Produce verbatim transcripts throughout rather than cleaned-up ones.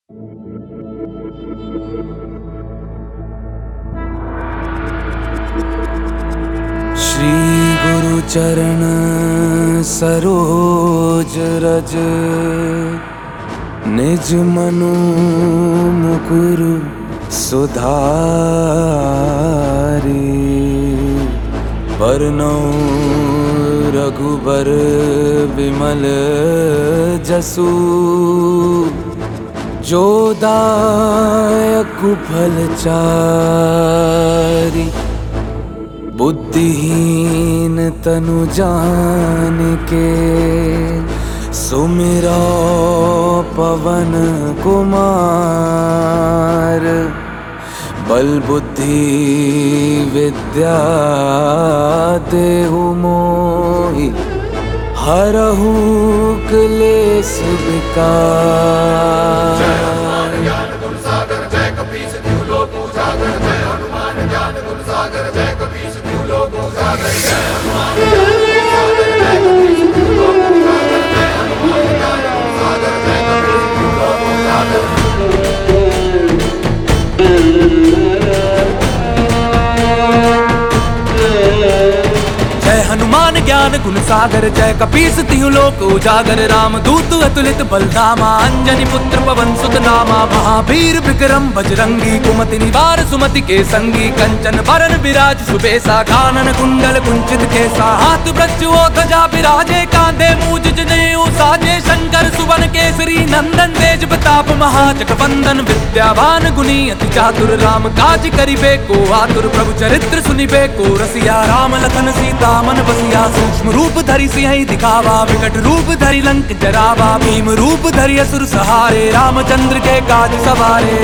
श्री गुरु चरण सरोज रज, निज मनु मुकुरु सुधारी। बरनौ रघुबर विमल जसु, जो दायक फल चारि। बुद्धिहीन तनु जानिके, सुमिरो पवन कुमार। बल बुद्धि विद्या देहु मोहि, हरहु क्लेश विकार। जय हनुमान ज्ञान गुण सागर, जय कपीस तिहु लोक उजागर। जय हनुमान ज्ञान गुण सागर, जय कपीस तिहु लोक उजागर। जय हनुमान ज्ञान गुण सागर, जय कपीस तिहु लोक उजागर। जय हनुमान ज्ञान गुण सागर, जय कपीस तिहु लोक उजागर। जय हनुमान ज्ञान गुण सागर, जय कपीस तिहु लोक उजागर। राम दूत अतुलित बलधामा, अंजनी पुत्र पवन सुत नामा। महावीर विक्रम बजरंगी, कुमति निवार सुमति के संगी। कंचन बरन विराज सुबेसा, कानन कुंडल कुंचित केसा। हाथ वृक्ष ओ ध्वजा विराजे, कांधे मूज जनेऊ साजे। शंकर सुवन केसरी नंदन, तेज प्रताप महाजगवंदन। विद्यावान गुणी अति चातुर, राम काज करिबे को आतुर। प्रभु चरित्र सुनिबे को रसिया, राम लखन सीता मन बसिया। सूक्ष्म रूप धरि सिंह दिखावा, विकट रूप धरि लंक जरावा। भीम रूप धरि असुर सहारे, रामचंद्र के काज सवारे।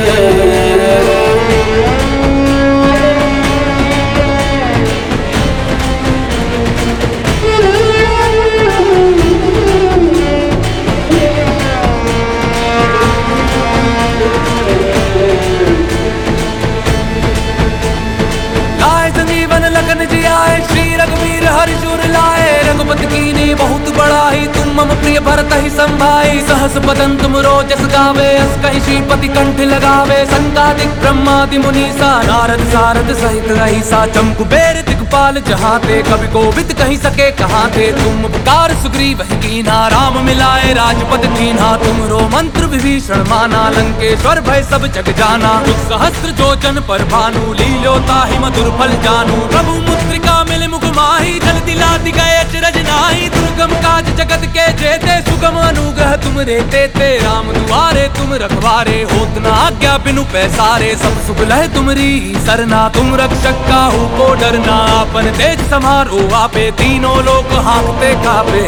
लगन जी आए, श्री रघुवीर हरि जुर लाए। रघुपति कीन्ही बहुत बड़ाई, तुम मम प्रिय भरत ही संभाई। सहस बदन तुम रोजस गावे, अस कहि श्रीपति कंठ लगावे। संकादिक ब्रह्मादि मुनीसा, नारद सारद सहित रहीसा। चमकु बेर दिगपाल जहाते, कवि कोविद कहि सके कहाते। तुम उपकार सुग्रीव ही कीन्हा, राम मिलाए राजपद दीन्हा। तुमरो मंत्र विभीषण माना, लंकेश्वर भय सब जग जाना। सहस्त्र जोजन पर भानु, लील्यो ताहि मधुर फल जानू। प्रभु मुद्रिका मिल मुख माही, जल दिलाति गए अचरज नाहि। दुर्गम काज जगत के जेते, सुगम अनुग्रह तुम रे ते। राम दुआरे तुम रखवारे, होत न आज्ञा बिनु पैसारे। सब सुख लह तुमरी सरना, तुम रक्षक काहू को डरना। आपन तेज समारो आपे, तीनों लोक हाँकते कापे।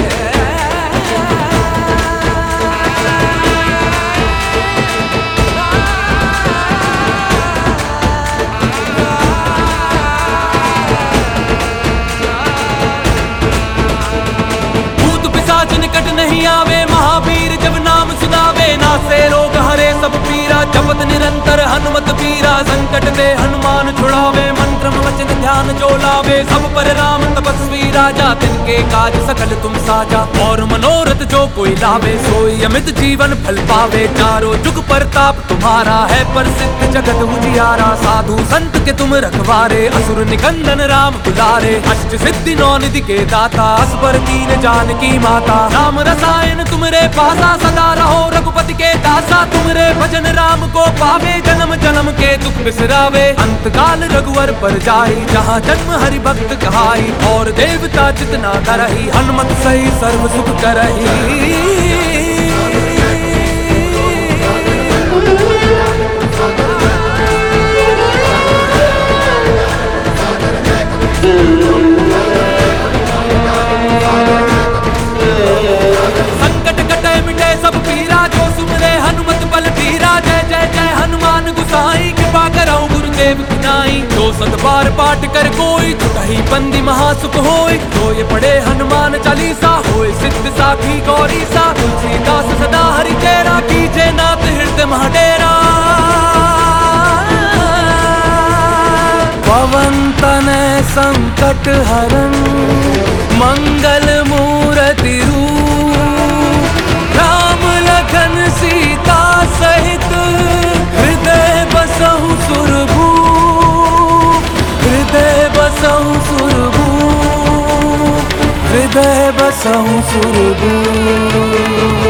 निकट नहीं आवे, महावीर जब नाम सुनावे। नासे रोग हरे सब पीरा, जपत निरंतर हनुमत पीरा। संकट दे हनुमान छुड़ावे, मंत्र वचन ध्यान जो लावे। सब पर राम तपस्वी राजा, तिनके काज सकल तुम साजा। और मनोरथ जो कोई लावे, सोई अमित जीवन फल पावे। चारों जुग परताप तुम्हारा है, प्रसिद्ध जगत उजियारा। साधु संत के तुम रखवारे, असुर निकंदन राम दुलारे। अष्ट सिद्धि नौ निधि के दाता, असबर दीन जानकी माता। राम रसायन तुमरे पासा, सदा रहो रघुपति के दासा। तुमरे भजन राम को पावे, जन्म जन्म के दुख बिसरावे। अंत काल रघुवर पर जाई, जहाँ जन्म हरि भक्त कहाई। और देवता जितना करही, हनुमत सही सर्व सुख करही। संकट कटे मिटे सब पीरा, जो सुमरे हनुमत बल धीरा। जय जय जय हनुमान गुसाई, कृपा करौ गुरुदेव की नाई। जो सत बार पाठ कर कोई, छुटहि बंदी महासुख होय। जो ये पढ़े हनुमान चालीसा, होय सिद्ध साखी गौरी सा। तुलसीदास सदा हरि तेरा, कीजे नाथ हृदय महडेरा। पवन तनय संकट हरन, मंगल मूर्ति रूप। राम लखन सीता बेबस हूँ सुरगू